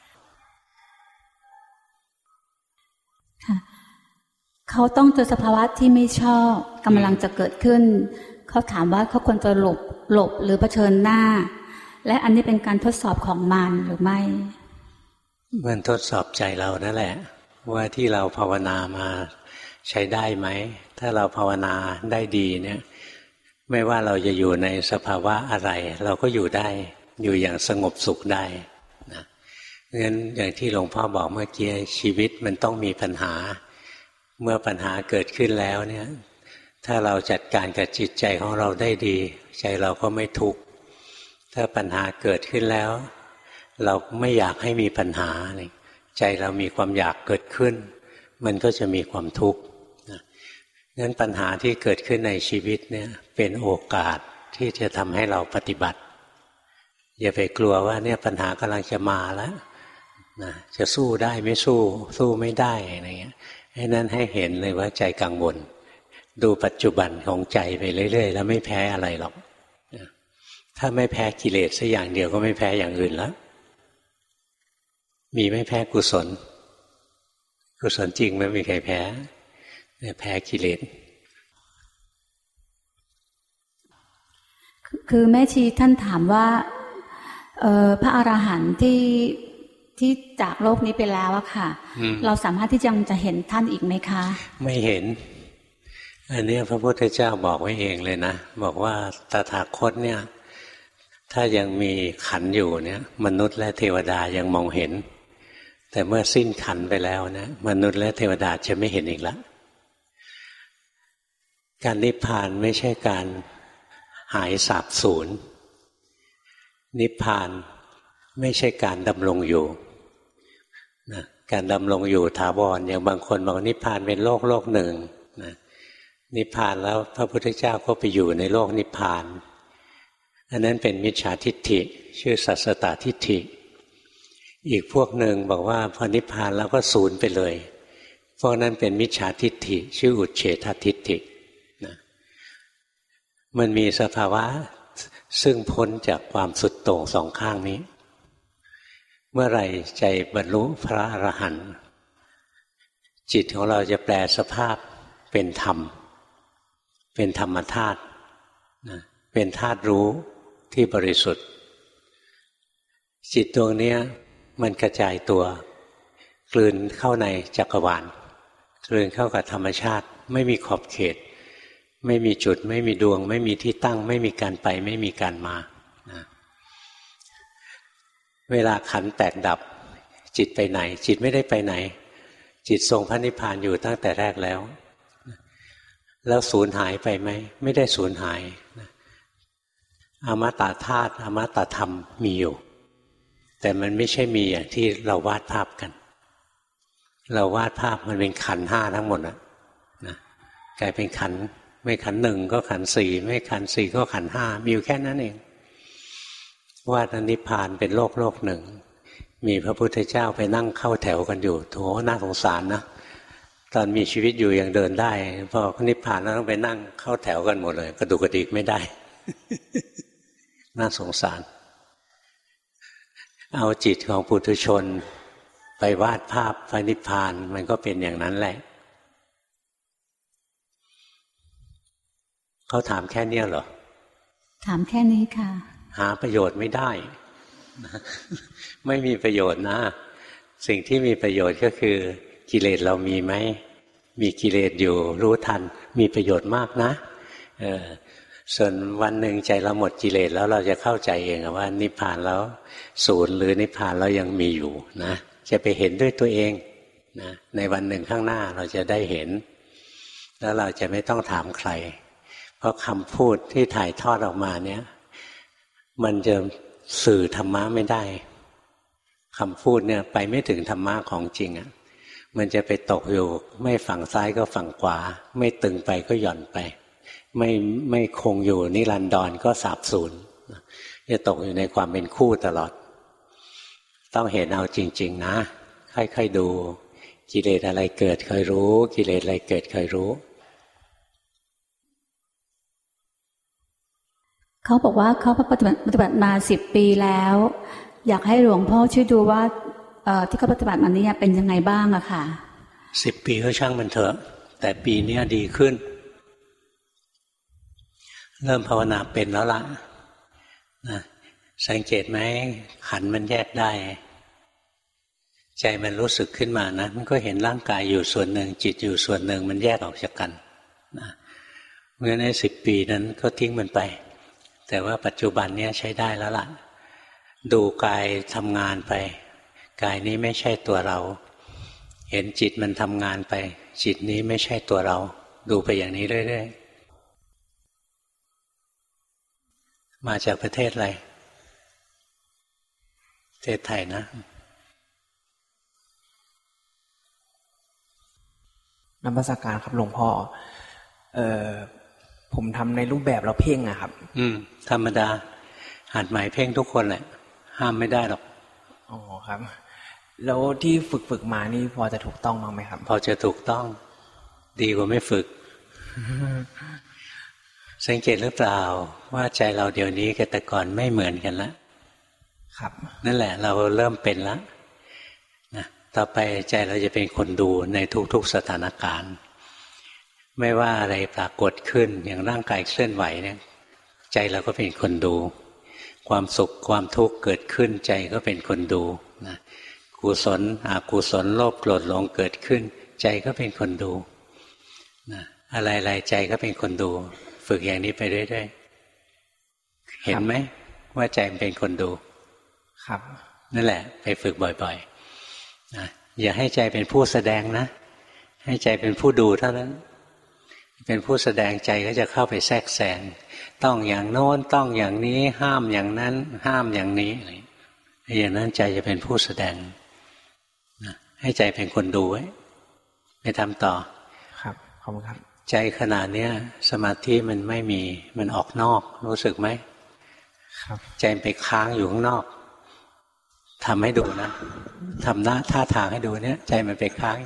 Speaker 6: ค่ะเขาต้องเจอสภาวะที่ไม่ชอบกำลังจะเกิดขึ้นเขาถามว่าเขาควรจะหลบหลบหรือเผชิญหน้าและอันนี้เป็นการทดสอบของมารหรือไม่
Speaker 1: มันทดสอบใจเรานั่นแหละว่าที่เราภาวนามาใช้ได้ไหมถ้าเราภาวนาได้ดีเนี่ยไม่ว่าเราจะอยู่ในสภาวะอะไรเราก็อยู่ได้อยู่อย่างสงบสุขได้นะงั้นอย่างที่หลวงพ่อบอกเมื่อกี้ชีวิตมันต้องมีปัญหาเมื่อปัญหาเกิดขึ้นแล้วเนี่ยถ้าเราจัดการกับจิตใจของเราได้ดีใจเราก็ไม่ทุกข์ถ้าปัญหาเกิดขึ้นแล้วเราไม่อยากให้มีปัญหาใจเรามีความอยากเกิดขึ้นมันก็จะมีความทุกข์งั้นปัญหาที่เกิดขึ้นในชีวิตเนี่ยเป็นโอกาสที่จะทำให้เราปฏิบัติอย่าไปกลัวว่าเนี่ยปัญหากำลังจะมาแล้วนะจะสู้ได้ไม่สู้สู้ไม่ได้อะไรเงี้ยให้นั้นให้เห็นเลยว่าใจกังวลดูปัจจุบันของใจไปเรื่อยๆแล้วไม่แพ้อะไรหรอกถ้าไม่แพ้กิเลสสักอย่างเดียวก็ไม่แพ้อย่างอื่นแล้วมีไม่แพ้กุศลกุศลจริงไม่มีใครแพ้แพ้กิเลส
Speaker 6: คือแม่ชีท่านถามว่าพระอรหันต์ที่ที่จากโลกนี้ไปแล้วอะค่ะเราสามารถที่จะจะเห็นท่านอีกไหมคะ
Speaker 1: ไม่เห็นอันนี้พระพุทธเจ้าบอกไว้เองเลยนะบอกว่าตถาคตเนี่ยถ้ายังมีขันอยู่เนี่ยมนุษย์และเทวดายังมองเห็นแต่เมื่อสิ้นขันไปแล้วนะมนุษย์และเทวดาจะไม่เห็นอีกแล้วการนิพพานไม่ใช่การหายสาบสูญนิพพานไม่ใช่การดำรงอยู่นะการดำรงอยู่ถาวรอย่างบางคนบอกนิพพานเป็นโลกโลกหนึ่งนะนิพพานแล้วพระพุทธเจ้าก็ไปอยู่ในโลกนิพพานอันนั้นเป็นมิจฉาทิฏฐิชื่อสัสสตทิฏฐิอีกพวกหนึ่งบอกว่าพอนิพพานแล้วก็สูญไปเลยพวกนั้นเป็นมิจฉาทิฏฐิชื่ออุเฉททิฏฐินะมันมีสภาวะซึ่งพ้นจากความสุดโต่งสองข้างนี้เมื่อไหร่ใจบรรลุพระอรหันต์จิตของเราจะแปลสภาพเป็นธรรมเป็นธรรมธาตุนะเป็นธาตุรู้ที่บริสุทธิ์จิตดวงนี้มันกระจายตัวกลืนเข้าในจักรวาลกลืนเข้ากับธรรมชาติไม่มีขอบเขตไม่มีจุดไม่มีดวงไม่มีที่ตั้งไม่มีการไปไม่มีการมานะเวลาขันธ์แตกดับจิตไปไหนจิตไม่ได้ไปไหนจิตทรงพระนิพพานอยู่ตั้งแต่แรกแล้วแล้วสูญหายไปไหมไม่ได้สูญหายอมตะธาตุอมตะธรรมมีอยู่แต่มันไม่ใช่มีอย่างที่เราวาดภาพกันเราวาดภาพมันเป็นขันธ์ห้าทั้งหมดนะนะกลายเป็นขันธ์ไม่ขันธ์หนึ่งก็ขันธ์สี่ไม่ขันธ์สี่ก็ขันธ์ห้ามีอยู่แค่นั้นเองวาดนิพพานเป็นโลกโลกหนึ่งมีพระพุทธเจ้าไปนั่งเข้าแถวกันอยู่โถน่าสงสารนะตอนมีชีวิตอยู่ยังเดินได้พอนิพพานแล้วต้องไปนั่งเข้าแถวกันหมดเลยกระดุกกระดิกไม่ได้ น่าสงสารเอาจิตของปุถุชนไปวาดภาพพระนิพพานมันก็เป็นอย่างนั้นแหละเขาถามแค่นี้เหรอ
Speaker 6: ถามแค่นี้ค่ะ
Speaker 1: หาประโยชน์ไม่ได้ไม่มีประโยชน์นะสิ่งที่มีประโยชน์ก็คือกิเลสเรามีไหมมีกิเลสอยู่รู้ทันมีประโยชน์มากนะเออส่วนวันหนึ่งใจเราหมดกิเลสแล้วเราจะเข้าใจเองว่านิพพานแล้วศูนย์หรือนิพพานแล้วยังมีอยู่นะจะไปเห็นด้วยตัวเองนะในวันหนึ่งข้างหน้าเราจะได้เห็นแล้วเราจะไม่ต้องถามใครเพราะคำพูดที่ถ่ายทอดออกมาเนี่ยมันจะสื่อธรรมะไม่ได้คำพูดเนี่ยไปไม่ถึงธรรมะของจริงอ่ะมันจะไปตกอยู่ไม่ฝั่งซ้ายก็ฝั่งขวาไม่ตึงไปก็หย่อนไปไม่ไม่คงอยู่นิรันดรก็สาบสูญจะตกอยู่ในความเป็นคู่ตลอดต้องเห็นเอาจริงๆนะค่อยๆดูกิเลสอะไรเกิดเคยรู้กิเลสอะไรเกิดเคยรู้
Speaker 6: เขาบอกว่าเขาปฏิบัติปฏิบัติมาสิบปีแล้วอยากให้หลวงพ่อช่วยดูว่าที่เขาปฏิบัติมานี้เป็นยังไงบ้างอะค่ะ
Speaker 1: สิบปีก็ช่างมันเถอะแต่ปีนี้ดีขึ้นเริ่มภาวนาเป็นแล้วล่ะนะสังเกตไหมขันธ์มันแยกได้ใจมันรู้สึกขึ้นมานะมันก็เห็นร่างกายอยู่ส่วนหนึ่งจิตอยู่ส่วนหนึ่งมันแยกออกจากกันนะเพราะฉะนั้นในสิบปีนั้นก็ทิ้งมันไปแต่ว่าปัจจุบันนี้ใช้ได้แล้วล่ะดูกายทำงานไปกายนี้ไม่ใช่ตัวเราเห็นจิตมันทำงานไปจิตนี้ไม่ใช่ตัวเราดูไปอย่างนี้เรื่อยๆมาจากประเทศอะไรประเทศไทยนะ
Speaker 5: นมัสการครับหลวงพ่อเอ่อผมทำในรูปแบบเราเพ่งอะครับ
Speaker 1: อืมธรรมดาหัดใหม่เพ่งทุกคนแหละห้ามไม่ได้หรอก
Speaker 5: อ๋อครับแล้วที่ฝึกฝึกมานี่พอจะถูกต้องบ้างไหมครับ
Speaker 1: พอจะถูกต้องดีกว่าไม่ฝึก สังเกตหรือเปล่าว่าใจเราเดี๋ยวนี้กับแต่ก่อนไม่เหมือนกันแล้ว
Speaker 5: ครับ
Speaker 1: นั่นแหละเราเริ่มเป็นแล้วนะต่อไปใจเราจะเป็นคนดูในทุกๆสถานการณ์ไม่ว่าอะไรปรากฏขึ้นอย่างร่างกายเคลื่อนไหวเนี่ยใจเราก็เป็นคนดูความสุขความทุกข์เกิดขึ้นใจก็เป็นคนดูนะกุศลอกุศลโลภโกรธหลงเกิดขึ้นใจก็เป็นคนดูนะอะไรๆใจก็เป็นคนดูฝึกอย่างนี้ไปเรื่อยๆเห็นไหมว่าใจมันเป็นคนดู
Speaker 5: ครับ
Speaker 1: นั่นแหละไปฝึกบ่อยๆนะอย่าให้ใจเป็นผู้แสดงนะให้ใจเป็นผู้ดูเท่านั้นเป็นผู้แสดงใจก็จะเข้าไปแทรกแซงต้องอย่างโน้นต้องอย่างนี้ห้ามอย่างนั้นห้ามอย่างนี้อะไรอย่างนั้นใจจะเป็นผู้แสดงนะให้ใจเป็นคนดูไว้ไปทำต่อ
Speaker 5: ครับขอบคุณครับ
Speaker 1: ใจขนาดเนี้ยสมาธิมันไม่มีมันออกนอกรู้สึกไหม
Speaker 5: ครับ
Speaker 1: ใจไปค้างอยู่ข้างนอกทำให้ดูนะทำหน้าท่าทางให้ดูเนี้ยใจมันไปค้าง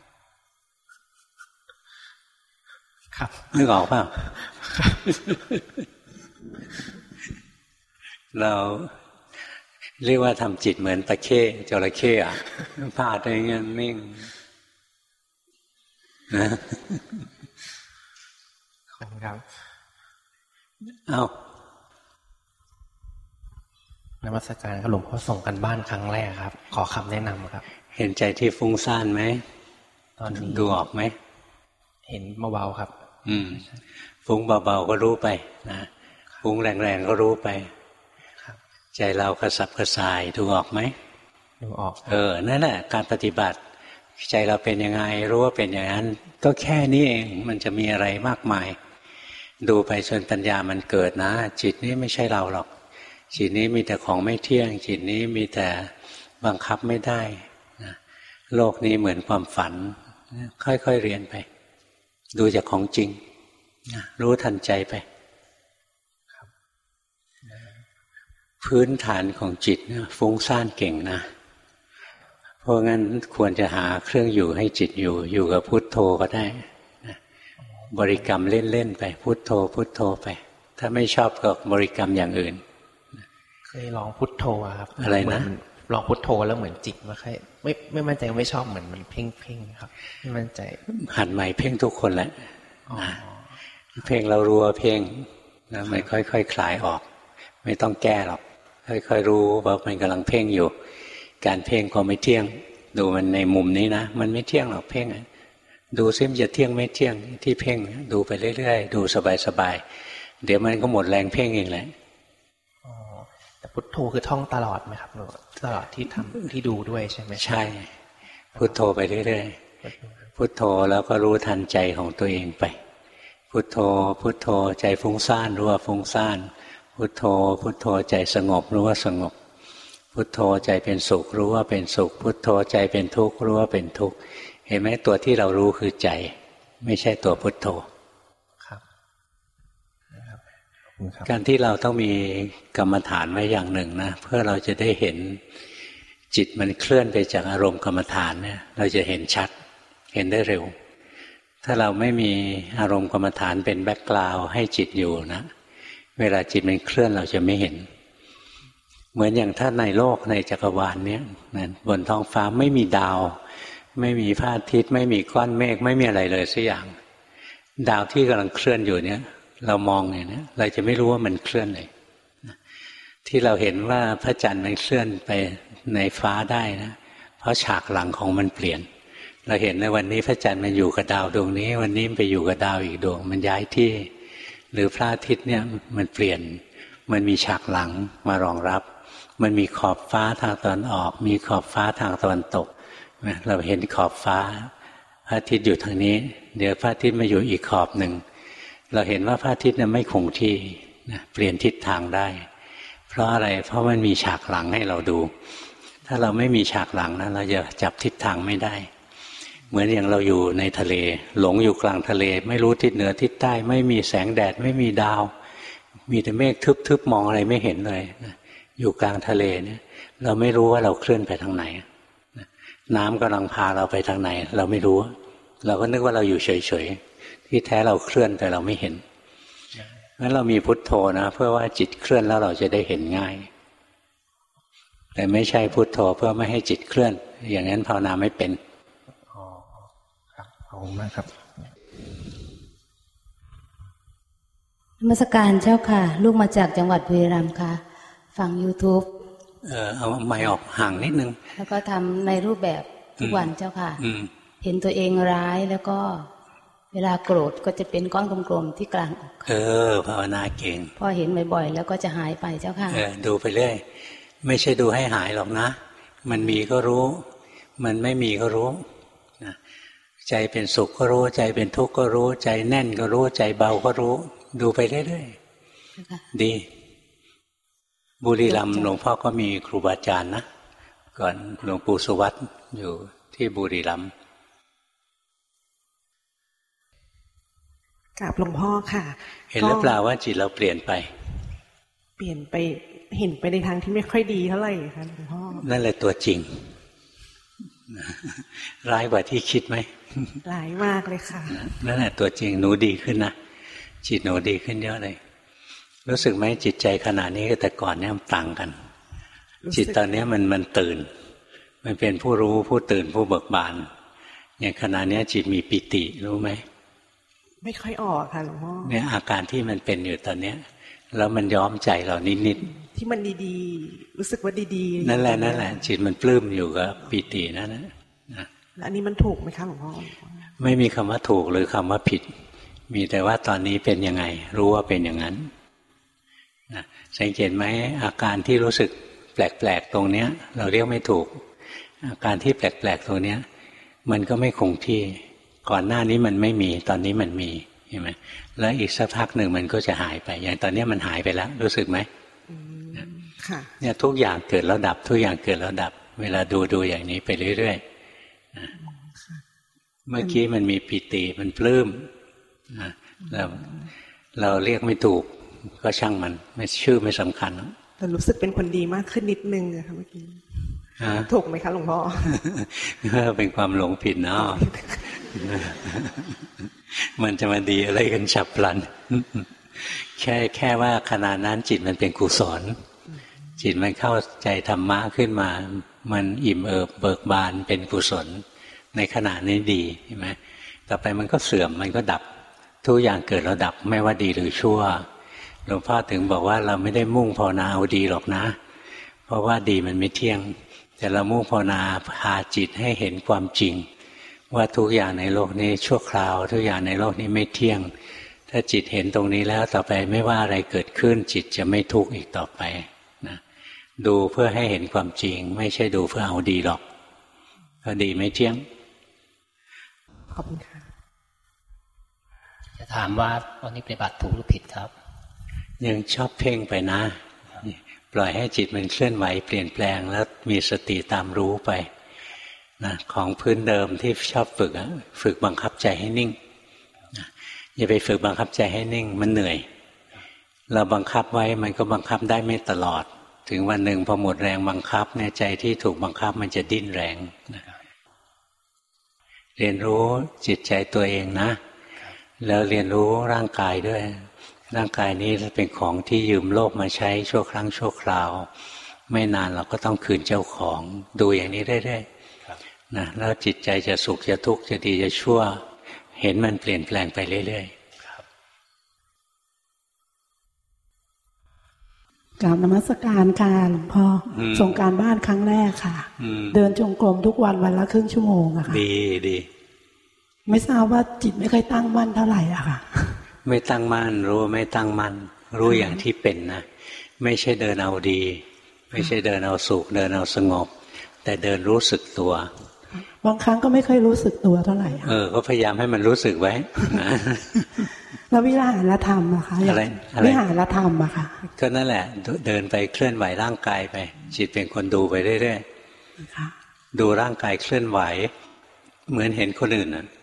Speaker 5: ครับ
Speaker 1: นึกออกเปล่าเราเรียกว่าทำจิตเหมือนตะเข้จระเข้อะพาดอะไรเงี้ยนิ่งนะ
Speaker 5: ขอบคุณครับ
Speaker 1: เอา
Speaker 5: นมัสการครับหลวงพ่อส่งกันบ้านครั้งแรกครับขอคำแนะนำครับ
Speaker 1: เห็นใจที่ฟุ้งซ่านไหมตอนนี้ดูออกไหม
Speaker 5: เห็นเบาๆครับ
Speaker 1: อืมฟุ้งเบาๆก็รู้ไปนะฟุ้งแรงๆก็รู้ไปใจเรากระสับกระส่ายดูออกไหม
Speaker 5: ดูออก
Speaker 1: เออนั่นแหละการปฏิบัติใจเราเป็นยังไงรู้ว่าเป็นอย่างนั้นก็แค่นี้เองมันจะมีอะไรมากมายดูไปจนปัญญามันเกิดนะจิตนี้ไม่ใช่เราหรอกจิตนี้มีแต่ของไม่เที่ยงจิตนี้มีแต่บังคับไม่ได้นะโลกนี้เหมือนความฝันค่อยๆเรียนไปดูจากของจริงนะรู้ทันใจไปพื้นฐานของจิตเนี่ยฟุ้งซ่านเก่งนะเพราะงั้นควรจะหาเครื่องอยู่ให้จิตอยู่อยู่กับพุทโธก็ได้นะบริกรรมเล่นๆไปพุทโธพุทโธไปถ้าไม่ชอบก็บริกรรมอย่างอื่น
Speaker 5: เคยลองพุทโธครับ
Speaker 1: อะไรนะ
Speaker 5: ลองพุทโธแล้วเหมือนจิตไม่ค่อยไม่ไม่มั่นใจไม่ชอบเหมือนมันเพ่งเพ่งครับไม่มั่นใจ
Speaker 1: หัดใหม่เพ่งทุกคนแหละเพ่งเรารู้ว่าเพ่งนะมันค่อยๆ ค, คลายออกไม่ต้องแก้หรอกค่อยๆรู้ว่ามันกำลังเพ่งอยู่การเพ่งก็ไม่เที่ยงดูมันในมุมนี้นะมันไม่เที่ยงหรอกเพ่งดูซิมันจะเที่ยงไม่เที่ยงที่เพ่งดูไปเรื่อยๆดูสบายๆเดี๋ยวมันก็หมดแรงเพ่งเองแหละ
Speaker 5: แต่พุทโธคือท่องตลอดไหมครับตลอดที่ทำที่ดูด้วยใช่ไหม
Speaker 1: ใช่พุทโธไปเรื่อยๆพุทโธแล้วก็รู้ทันใจของตัวเองไปพุทโธพุทโธใจฟุ้งซ่านรู้ว่าฟุ้งซ่านพุทโธพุทโธใจสงบรู้ว่าสงบพุทโธใจเป็นสุขรู้ว่าเป็นสุขพุทโธใจเป็นทุกข์รู้ว่าเป็นทุกข์เห็นไหมตัวที่เรารู้คือใจไม่ใช่ตัวพุทโธ
Speaker 5: ครับ
Speaker 1: การที่เราต้องมีกรรมฐานไว้อย่างหนึ่งนะเพื่อเราจะได้เห็นจิตมันเคลื่อนไปจากอารมณ์กรรมฐานเนี่ยเราจะเห็นชัดเห็นได้เร็วถ้าเราไม่มีอารมณ์กรรมฐานเป็นแบ็คกราวด์ให้จิตอยู่นะเวลาจิตมันเคลื่อนเราจะไม่เห็นเหมือนอย่างถ้าในโลกในจักรวาลเนี้ยบนท้องฟ้าไม่มีดาวไม่มีพระอาทิตย์ไม่มีก้อนเมฆไม่มีอะไรเลยสักอย่างดาวที่กำลังเคลื่อนอยู่เนี้ยเรามองอย่างนี้เราจะไม่รู้ว่ามันเคลื่อนเลยที่เราเห็นว่าพระจันทร์มันเคลื่อนไปในฟ้าได้นะเพราะฉากหลังของมันเปลี่ยนเราเห็นในวันนี้พระจันทร์มันอยู่กับดาวดวงนี้วันนี้ไปอยู่กับดาวอีกดวงมันย้ายที่หรือพระอาทิตย์เนี่ยมันเปลี่ยนมันมีฉากหลังมารองรับมันมีขอบฟ้าทางตะวันออกมีขอบฟ้าทางตะวันตกเราเห็นขอบฟ้าพระอาทิตย์อยู่ทางนี้เดี๋ยวพระอาทิตย์มาอยู่อีกขอบหนึ่งเราเห็นว่าพระอาทิตย์เนี่ยไม่คงที่นะเปลี่ยนทิศทางได้เพราะอะไรเพราะมันมีฉากหลังให้เราดูถ้าเราไม่มีฉากหลังนะเราจะจับทิศทางไม่ได้เหมือนอย่างเราอยู่ในทะเลหลงอยู่กลางทะเลไม่รู้ทิศเหนือทิศใต้ไม่มีแสงแดดไม่มีดาวมีแต่เมฆทึบๆมองอะไรไม่เห็นเลยอยู่กลางทะเลเนี่ยเราไม่รู้ว่าเราเคลื่อนไปทางไหนน้ำกำลังพาเราไปทางไหนเราไม่รู้เราก็นึกว่าเราอยู่เฉยๆที่แท้เราเคลื่อนแต่เราไม่เห็นงั้นเรามีพุทโธนะเพื่อว่าจิตเคลื่อนแล้วเราจะได้เห็นง่ายแต่ไม่ใช่พุทโธเพื่อไม่ให้จิตเคลื่อนอย่างนั้นภาวนาไม่เป็น
Speaker 5: อ๋อครับขอบคุณมากครับ
Speaker 4: นมัสการเจ้าค่ะลูกมาจากจังหวัดบุรีรัมย์ค่ะฟัง YouTube
Speaker 1: เออเอาไมค์ออกห่างนิดนึง
Speaker 4: แล้วก็ทำในรูปแบบทุกวันเจ้าค่ะเห็นตัวเองร้ายแล้วก็เวลาโกรธก็จะเป็นก้อนกลมๆที่กลางอกเอ
Speaker 1: อภาวนาเก่ง
Speaker 4: พอเห็นบ่อยๆแล้วก็จะหายไปเจ้าค่ะ
Speaker 1: เออดูไปเรื่อยไม่ใช่ดูให้หายหรอกนะมันมีก็รู้มันไม่มีก็รู้นะใจเป็นสุขก็รู้ใจเป็นทุกข์ก็รู้ใจแน่นก็รู้ใจเบาก็รู้ดูไปเรื่อยๆดีบุรีรัมย์หลวงพ่อก็มีครูบาอาจารย์นะก่อนหลวงปู่สุวัตอยู่ที่บุรีรัมย์
Speaker 7: กราบหลวงพ่อค่ะ
Speaker 1: เห็นหรือเปล่าว่าจิตเราเปลี่ยนไป
Speaker 7: เปลี่ยนไปเห็นไปในทางที่ไม่ค่อยดีเท่าไหร่ค่ะหลวงพ่อ
Speaker 1: นั่นแหละตัวจริงร้ายกว่าที่คิดไหม
Speaker 7: ร้ายมากเลยค่ะ
Speaker 1: นั่นแหละตัวจริงหนูดีขึ้นนะจิตหนูดีขึ้นเยอะเลยรู้สึกไหมจิตใจขณะนี้กับแต่ก่อนเนี่ยมันต่างกันจิตตอนนี้มันมันตื่นมันเป็นผู้รู้ผู้ตื่นผู้เบิกบานอย่างขณะนี้จิตมีปิติรู้ไหม
Speaker 7: ไม่ค่อยออกค่ะหลวงพ่อ
Speaker 1: เนี่ยอาการที่มันเป็นอยู่ตอนเนี้ยแล้วมันย้อมใจเรานิด
Speaker 7: ๆที่มันดีๆรู้สึกว่าดี
Speaker 1: ๆนั่นแหละนั่นแหละจิตมันปลื้มอยู่กับปิตินั่นนะ
Speaker 7: แล้วอันนี้มันถูกไหมคะหลวงพ่อ
Speaker 1: ไม่มีคำว่าถูกหรือคำว่าผิดมีแต่ว่าตอนนี้เป็นยังไงรู้ว่าเป็นอย่างนั้นนะสังเกตไหมอาการที่รู้สึกแปลกๆตรงเนี้ยเราเรียกไม่ถูกอาการที่แปลกๆตรงเนี้ยมันก็ไม่คงที่ก่อนหน้านี้มันไม่มีตอนนี้มันมีเห็นไหมแล้วอีกสักพักหนึ่งมันก็จะหายไปอย่างตอนนี้มันหายไปแล้วรู้สึกไหม
Speaker 7: ค่ะ
Speaker 1: เนี่ยทุกอย่างเกิดแล้วดับทุกอย่างเกิดแล้วดับเวลาดูดูอย่างนี้ไปเรื่อยๆเมื่อกี้มันมีปิติมันปลื้มเราเราเรียกไม่ถูกก็ช่างมันไม่ชื่อไม่สำคัญ
Speaker 7: แต่รู้สึกเป็นคนดีมากขึ้นนิดนึงอะค่ะเมื่อกี้ถูกไหมคะหลวงพ่อ
Speaker 1: เป็นความหลงผิดเนาะมันจะมาดีอะไรกันฉับพลันแค่แค่ว่าขณะนั้นจิตมันเป็นกุศลจิตมันเข้าใจธรรมะขึ้นมามันอิ่มเอิบเบิกบานเป็นกุศลในขณะนี้ดีใช่ไหมต่อไปมันก็เสื่อมมันก็ดับทุกอย่างเกิดแล้วดับไม่ว่าดีหรือชั่วหลวงพ่อถึงบอกว่าเราไม่ได้มุ่งภาวนาเอาดีหรอกนะเพราะว่าดีมันไม่เที่ยงแต่เรามุ่งภาวนาพาจิตให้เห็นความจริงว่าทุกอย่างในโลกนี้ชั่วคราวทุกอย่างในโลกนี้ไม่เที่ยงถ้าจิตเห็นตรงนี้แล้วต่อไปไม่ว่าอะไรเกิดขึ้นจิตจะไม่ทุกข์อีกต่อไปนะดูเพื่อให้เห็นความจริงไม่ใช่ดูเพื่อเอาดีหรอกเพราะดีไม่เที่ยง
Speaker 7: ขอบคุณค่ะ
Speaker 8: จะถามว่าตอนนี้ปฏิบัติถูกหรือผิดครับ
Speaker 1: ยังชอบเพ่งไปนะปล่อยให้จิตมันเคลื่อนไหวเปลี่ยนแปลงแล้วมีสติตามรู้ไปนะของพื้นเดิมที่ชอบฝึกอะฝึกบังคับใจให้นิ่งนะอย่าไปฝึกบังคับใจให้นิ่งมันเหนื่อยเราบังคับไว้มันก็บังคับได้ไม่ตลอดถึงวันหนึ่งพอหมดแรงบังคับเนี่ยใจที่ถูกบังคับมันจะดิ้นแรงนะเรียนรู้จิตใจตัวเองนะแล้วเรียนรู้ร่างกายด้วยร่างกายนี้เป็นของที่ยืมโลกมาใช้ชั่วครั้งชั่วคราวไม่นานเราก็ต้องคืนเจ้าของดูอย่างนี้เรื่อยๆนะแล้วจิตใจจะสุขจะทุกข์จะดีจะชั่วเห็นมันเปลี่ยนแปลงไปเรื่อย
Speaker 7: ๆกราบนมัสการค่ะหลวงพ่อส่งการบ้านครั้งแรกค่ะเดินจงกรมทุกวันวันละครึ่งชั่วโมงอะค่ะ
Speaker 1: ดีดี
Speaker 7: ไม่ทราบว่าจิตไม่ค่อยตั้งมั่นเท่าไหร่อะค่ะ
Speaker 1: ไม่ตั้งมั่นรู้ไม่ตั้งมั่นรู้อย่างที่เป็นนะไม่ใช่เดินเอาดีไม่ใช่เดินเอาสุขเดินเอาสงบแต่เดินรู้สึกตัว
Speaker 7: บางครั้งก็ไม่ค่อยรู้สึกตัวเท่าไหร่
Speaker 1: เออก็พยายามให้มันรู้สึกไว้
Speaker 7: แล้ววิหารธรรมอะคะ
Speaker 1: อะไร
Speaker 7: วิหารธรรมอะค่ะ
Speaker 1: ก็นั่นแหละเดินไปเคลื่อนไหวร่างกายไปจิตเป็นคนดูไปเรื่อยๆดูร่างกายเคลื่อนไหวเหมือนเห็นคนอื่นนะ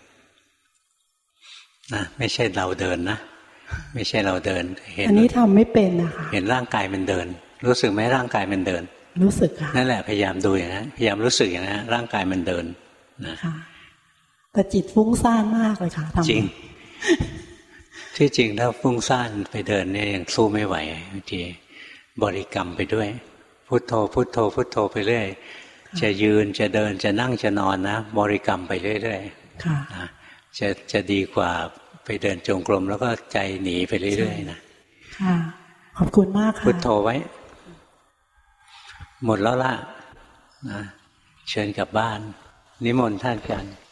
Speaker 1: นะไม่ใช่เราเดินนะไม่ใช่เราเดิน
Speaker 7: เห็นอันนี้ทำไม่เป็นนะคะ
Speaker 1: เห็นร่างกายมันเดินรู้สึกไหมร่างกายมันเดิน
Speaker 7: รู้สึกค่ะ
Speaker 1: นั่นแหละพยายามดูอย่างนั้นพยายามรู้สึกอย่างนั้นร่างกายมันเดินนะ
Speaker 7: แต่จิตฟุ้งซ่านมากเลยค่ะ
Speaker 1: จริงที่จริงถ้าฟุ้งซ่านไปเดินเนี่ยยังสู้ไม่ไหวบางทีบริกรรมไปด้วยพุทโธพุทโธพุทโธไปเรื่อยจะยืนจะเดินจะนั่งจะนอนนะบริกรรมไปเรื่อยๆค่ะจะจะดีกว่าไปเดินจงกรมแล้วก็ใจหนีไปเรื่อยๆนะ
Speaker 7: ค่ะขอบคุณมากค่ะ
Speaker 1: พุทโธไว้หมดแล้วล่ะนะเชิญกลับบ้านนิมนต์ท่านกัน